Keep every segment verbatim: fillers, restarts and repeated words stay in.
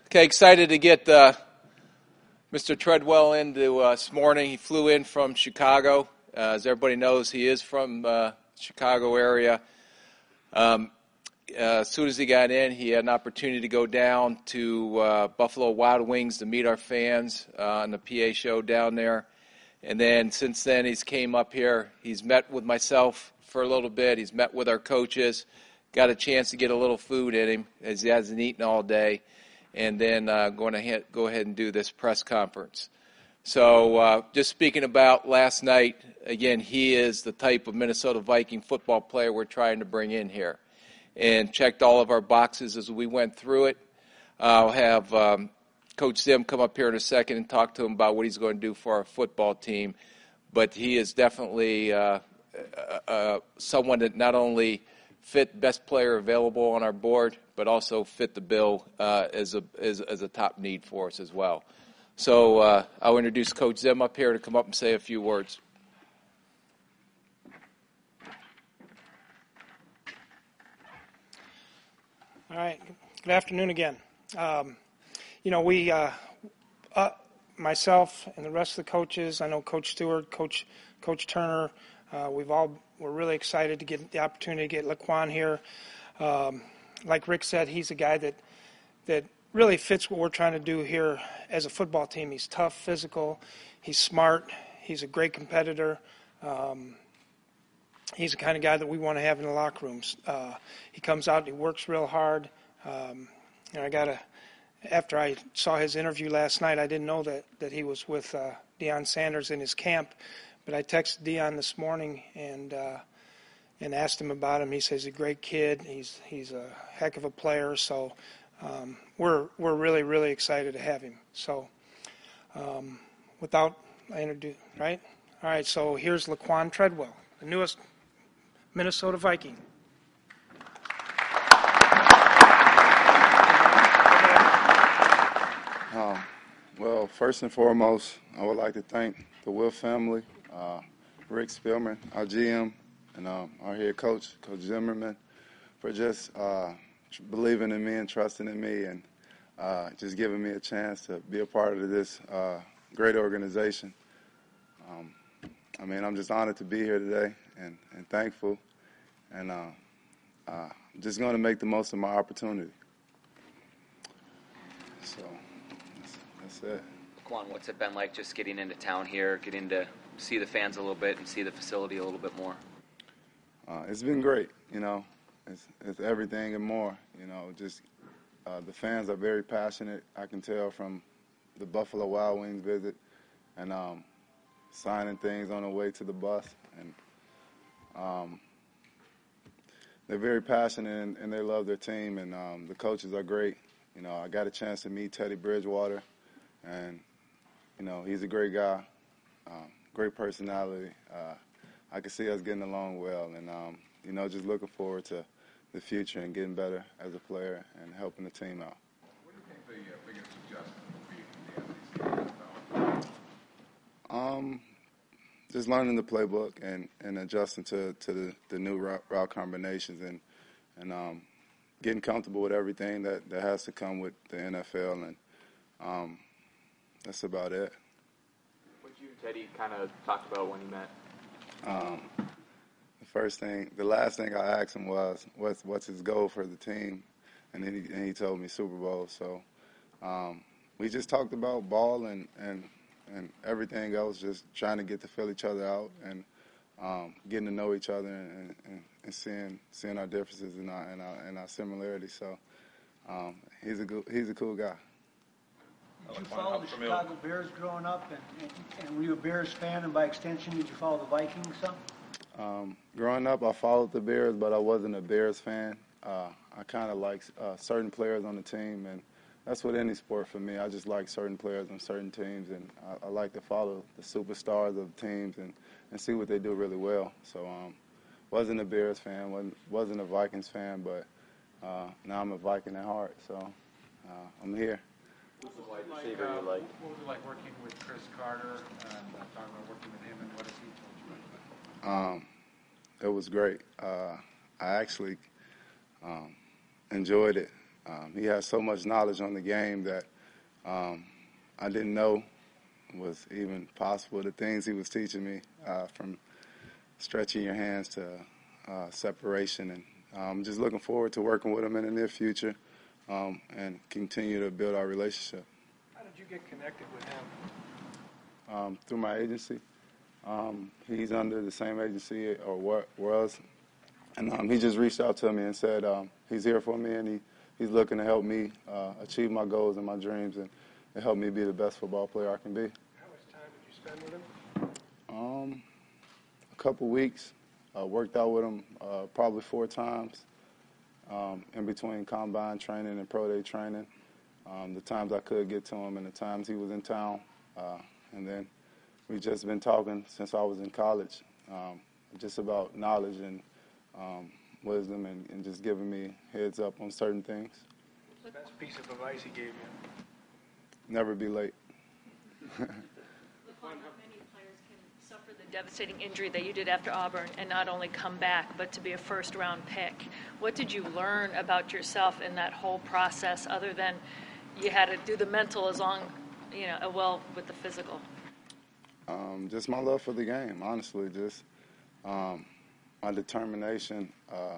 Okay, excited to get uh, Mister Treadwell in to, uh, this morning. He flew in from Chicago. Uh, as everybody knows, he is from uh, Chicago area. Um, uh, as soon as he got in, he had an opportunity to go down to uh, Buffalo Wild Wings to meet our fans uh, on the P A show down there. And then since then, he's came up here. He's met with myself for a little bit. He's met with our coaches, got a chance to get a little food in him as he hasn't eaten all day, and then uh, going to ha- go ahead and do this press conference. So uh, just speaking about last night, again, he is the type of Minnesota Viking football player we're trying to bring in here, and checked all of our boxes as we went through it. I'll have um, Coach Zim come up here in a second and talk to him about what he's going to do for our football team. But he is definitely uh, uh, uh, someone that not only fit best player available on our board, but also fit the bill uh, as a as, as a top need for us as well. So uh, I'll introduce Coach Zim up here to come up and say a few words. All right. Good afternoon again. Um, you know, we, uh, uh, myself and the rest of the coaches, I know Coach Stewart, Coach Coach Turner, uh, we've all we're really excited to get the opportunity to get Laquan here. Um, like Rick said, he's a guy that that really fits what we're trying to do here as a football team. He's tough, physical, he's smart, he's a great competitor. Um, he's the kind of guy that we want to have in the locker rooms. Uh, he comes out, he works real hard. Um, and I got to, after I saw his interview last night, I didn't know that, that he was with uh, Deion Sanders in his camp. But I texted Deion this morning and uh, and asked him about him. He says he's a great kid. He's he's a heck of a player. So um, we're we're really really excited to have him. So um, without I introduce right, all right. So here's Laquan Treadwell, the newest Minnesota Viking. Um, well, first and foremost, I would like to thank the Will family, uh, Rick Spielman, our G M, and um, our head coach, Coach Zimmerman, for just uh, believing in me and trusting in me and uh, just giving me a chance to be a part of this uh, great organization. Um, I mean, I'm just honored to be here today and, and thankful, and uh, uh, I'm just going to make the most of my opportunity. So that's, that's it. Laquan, what's it been like just getting into town here, getting to see the fans a little bit and see the facility a little bit more? Uh, it's been great, you know. It's, it's everything and more, you know. Just uh, the fans are very passionate. I can tell from the Buffalo Wild Wings visit and um, signing things on the way to the bus. And um, they're very passionate and, and they love their team. And um, the coaches are great. You know, I got a chance to meet Teddy Bridgewater, and you know, he's a great guy, um, great personality. Uh, I can see us getting along well, and um, you know, just looking forward to the future and getting better as a player and helping the team out. What do you think the uh, biggest adjustment will be from the N F C? Um, just learning the playbook and, and adjusting to, to the, the new route, route combinations and and um, getting comfortable with everything that, that has to come with the N F L, and um, that's about it. What you and Teddy kind of talked about when you met? Um, the first thing, the last thing I asked him was, what's what's his goal for the team, and then he, and he told me Super Bowl. So um, we just talked about ball and, and and everything else, just trying to get to feel each other out and um, getting to know each other and, and, and seeing seeing our differences and our and our, and our similarities. So um, he's a good, he's a cool guy. Did you follow the Chicago Bears growing up, and, and, and were you a Bears fan, and by extension, did you follow the Vikings some? Um, growing up, I followed the Bears, but I wasn't a Bears fan. Uh, I kind of like uh, certain players on the team, and that's with any sport for me. I just like certain players on certain teams, and I, I like to follow the superstars of teams and, and see what they do really well. So um, wasn't a Bears fan, wasn't, wasn't a Vikings fan, but uh, now I'm a Viking at heart, so uh, I'm here. Who's the wide receiver you like? What was it like working with Chris Carter and uh, talking about working with him, and what has he told you about that? Um, it was great. Uh, I actually um, enjoyed it. Um, he has so much knowledge on the game that um, I didn't know was even possible. The things he was teaching me, uh, from stretching your hands to uh, separation, and I'm um, just looking forward to working with him in the near future um, and continue to build our relationship. How did you get connected with him? Um, through my agency. Um, he's under the same agency, or wa- was, and um, he just reached out to me and said um, he's here for me, and he, he's looking to help me uh, achieve my goals and my dreams, and, and help me be the best football player I can be. How much time did you spend with him? Um, a couple weeks. Uh, worked out with him uh, probably four times um, in between combine training and pro day training. Um, the times I could get to him and the times he was in town. Uh, and then we've just been talking since I was in college, um, just about knowledge and um, wisdom, and, and just giving me heads up on certain things. What's the best piece of advice he gave you? Never be late. How many players can suffer the devastating injury that you did after Auburn and not only come back, but to be a first-round pick? What did you learn about yourself in that whole process, other than you had to do the mental as long, you know, well with the physical? Um, just my love for the game, honestly. Just um, my determination, uh,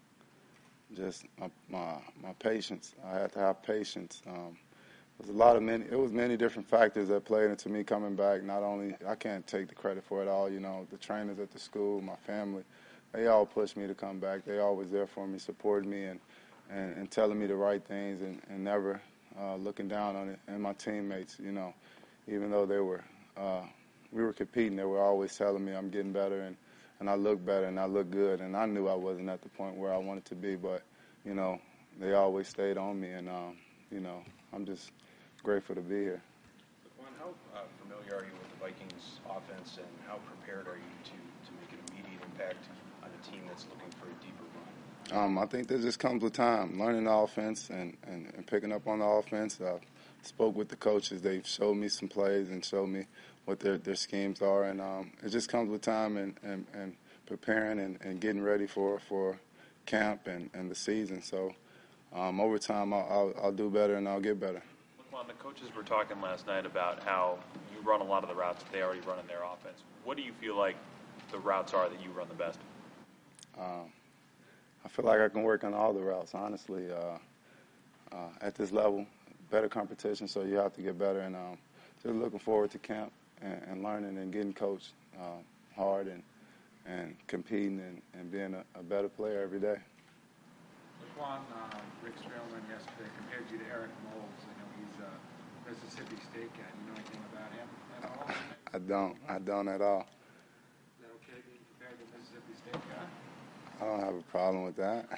just my, my my patience. I had to have patience. Um, There's a lot of many. It was many different factors that played into me coming back. Not only I can't take the credit for it all. You know, the trainers at the school, my family, they all pushed me to come back. They always there for me, supported me, and and, and telling me the right things, and, and never uh, looking down on it. And my teammates, you know, even though they were, uh, we were competing, they were always telling me I'm getting better, and and I look better, and I look good. And I knew I wasn't at the point where I wanted to be, but you know, they always stayed on me, and um, you know, I'm just grateful to be here. Laquan, how uh, familiar are you with the Vikings offense, and how prepared are you to, to make an immediate impact on a team that's looking for a deeper run? Um, I think that just comes with time, learning the offense and, and, and picking up on the offense. I spoke with the coaches. They've showed me some plays and showed me what their, their schemes are, and um, it just comes with time and, and, and preparing and, and getting ready for, for camp and, and the season. So um, over time, I'll, I'll, I'll do better and I'll get better. Well, the coaches were talking last night about how you run a lot of the routes that they already run in their offense. What do you feel like the routes are that you run the best? Um, I feel like I can work on all the routes, honestly. Uh, uh, at this level, better competition, so you have to get better. And um, just looking forward to camp and, and learning and getting coached uh, hard and and competing and, and being a, a better player every day. Laquan, uh, Rick Strelman yesterday compared you to Eric Moulds. I know he's a Mississippi State guy. Do you know anything about him at all? I don't. I don't at all. Is that okay being compared to a Mississippi State guy? I don't have a problem with that.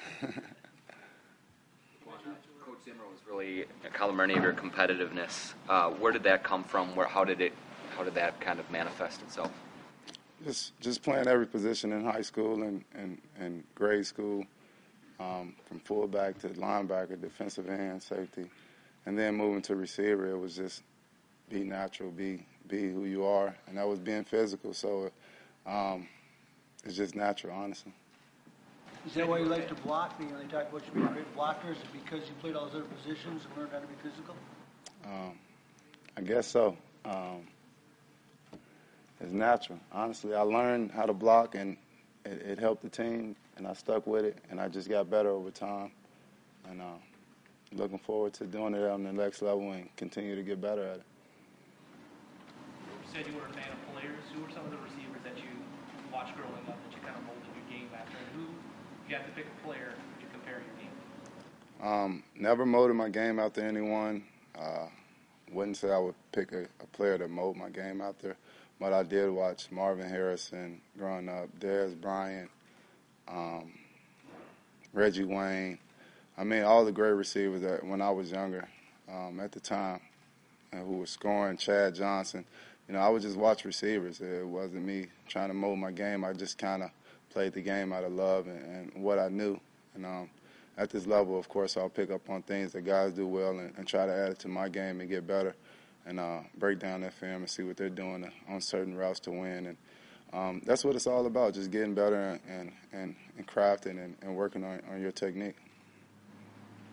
Coach Zimmer was really complimentary of your competitiveness. Uh, where did that come from? Where, how did it, how did that kind of manifest itself? Just, just playing every position in high school and, and, and grade school, um, from fullback to linebacker, defensive end, safety, and then moving to receiver. It was just be natural, be be who you are, and that was being physical. So um, it's just natural, honestly. Is that why you like to block? You know, they talk about you being a great blocker. Is it because you played all those other positions and learned how to be physical? Um, I guess so. Um, it's natural. Honestly, I learned how to block, and it, it helped the team, and I stuck with it, and I just got better over time. And uh, looking forward to doing it on the next level and continue to get better at it. You said you were a fan of players. Who were some of the receivers that you watched growing up that you kind of molded your game after? And who, if you had to pick a player, would you compare your game? Um, never molded my game after anyone. Uh, wouldn't say I would pick a, a player to mold my game after, but I did watch Marvin Harrison growing up, Dez Bryant, um, Reggie Wayne. I mean, all the great receivers that when I was younger um, at the time, and who were scoring, Chad Johnson. You know, I would just watch receivers. It wasn't me trying to mold my game. I just kind of played the game out of love and, and what I knew. And um, at this level, of course, I'll pick up on things that guys do well and, and try to add it to my game and get better and uh, break down that film and see what they're doing on certain routes to win. And um, that's what it's all about, just getting better and, and, and crafting and, and working on, on your technique.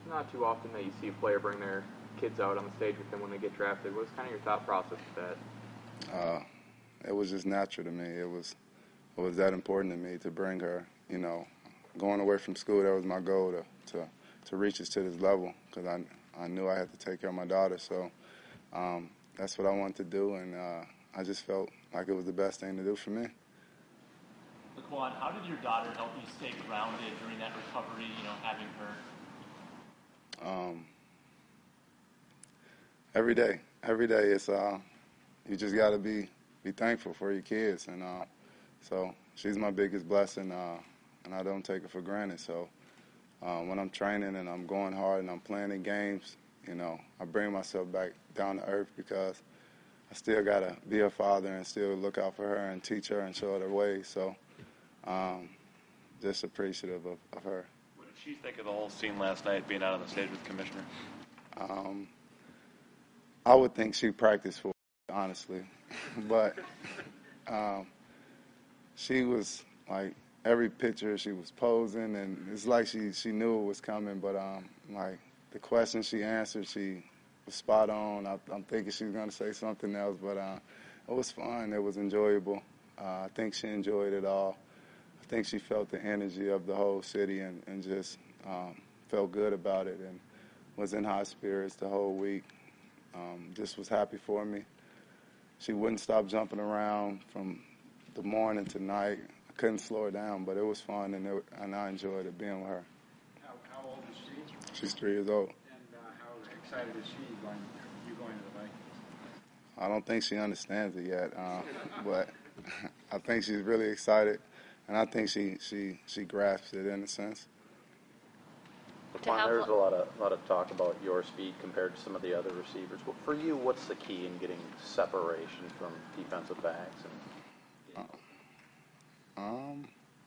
not too often that you see a player bring their kids out on the stage with them when they get drafted. What was kind of your thought process with that? Uh, it was just natural to me. It was it was that important to me to bring her. You know, going away from school, that was my goal to to, to reach us to this level because I I knew I had to take care of my daughter. So um, that's what I wanted to do, and uh, I just felt like it was the best thing to do for me. Laquan, how did your daughter help you stay grounded during that recovery, you know, having her? Um, every day. Every day it's, uh, you just got to be, be thankful for your kids. And uh, so she's my biggest blessing, uh, and I don't take it for granted. So uh, when I'm training and I'm going hard and I'm playing in games, you know, I bring myself back down to earth because I still got to be a father and still look out for her and teach her and show her the way. So um, just appreciative of, of her. What did she think of the whole scene last night, being out on the stage with the commissioner? Um, I would think she practiced for it, honestly. But um, she was, like, every picture she was posing, and it's like she, she knew it was coming. But, um, like, the questions she answered, she was spot on. I, I'm thinking she was going to say something else, but uh, it was fun. It was enjoyable. Uh, I think she enjoyed it all. I think she felt the energy of the whole city and, and just um, felt good about it and was in high spirits the whole week. Um, just was happy for me. She wouldn't stop jumping around from the morning to night. I couldn't slow her down, but it was fun, and, it, and I enjoyed it being with her. How, how old is she? She's three years old. And uh, how excited is she going, you going to the Vikings? I don't think she understands it yet, uh, but I think she's really excited, and I think she, she, she grasps it in a sense. Laquan, there's a lot of lot of talk about your speed compared to some of the other receivers. Well, for you, what's the key in getting separation from defensive backs? And uh, um,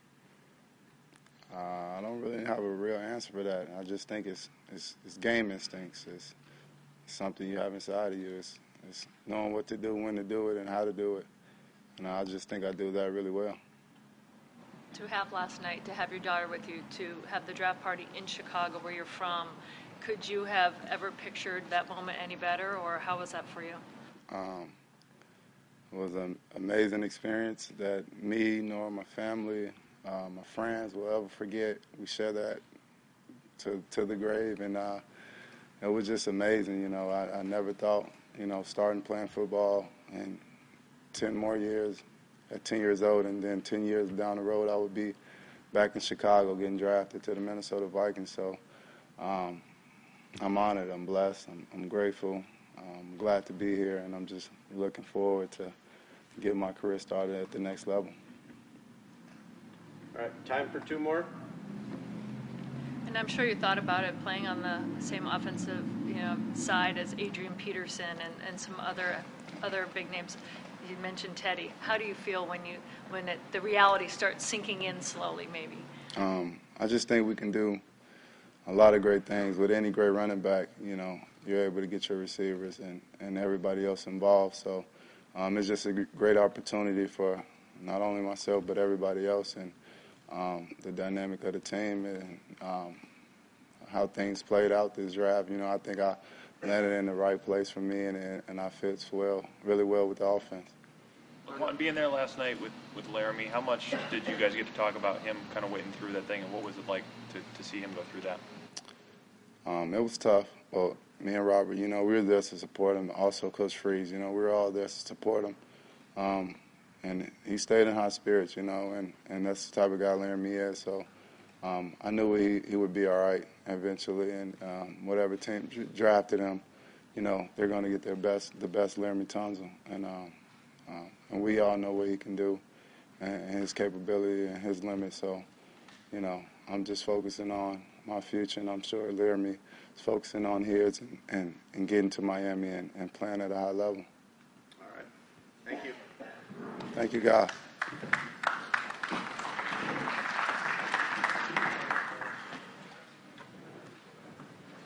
uh, I don't really have a real answer for that. I just think it's it's, it's game instincts. It's, it's something you have inside of you. It's, it's knowing what to do, when to do it, and how to do it. And I just think I do that really well. To have last night, to have your daughter with you, to have the draft party in Chicago where you're from, could you have ever pictured that moment any better, or how was that for you? Um, it was an amazing experience that me nor my family, uh, my friends will ever forget. We share that to to the grave, and uh, it was just amazing. You know, I, I never thought, you know, starting playing football and ten more years, at ten years old, and then ten years down the road, I would be back in Chicago getting drafted to the Minnesota Vikings. So um, I'm honored. I'm blessed. I'm, I'm grateful. I'm glad to be here, and I'm just looking forward to getting my career started at the next level. All right, time for two more. And I'm sure you thought about it, playing on the same offensive, you know, side as Adrian Peterson and, and some other other big names. You mentioned Teddy. How do you feel when you when it, the reality starts sinking in slowly, maybe? Um, I just think we can do a lot of great things with any great running back. You know, you're able to get your receivers and, and everybody else involved. So um, it's just a great opportunity for not only myself but everybody else, and um, the dynamic of the team and um, how things played out this draft. You know, I think I landed in the right place for me, and and I fit well, really well with the offense. Laquan, being there last night with, with Laramie, how much did you guys get to talk about him kind of waiting through that thing, and what was it like to, to see him go through that? Um, it was tough. Well, me and Robert, you know, we were there to support him. Also, Coach Freeze, you know, we were all there to support him. Um, and he stayed in high spirits, you know, and, and that's the type of guy Laramie is. So um, I knew he, he would be all right eventually, and um, whatever team drafted him, you know, they're going to get their best, the best Laramie Tunsil. And um, uh, and we all know what he can do and, and his capability and his limits. So, you know, I'm just focusing on my future, and I'm sure Laramie is focusing on his and, and, and getting to Miami and, and playing at a high level. All right. Thank you. Thank you, guys.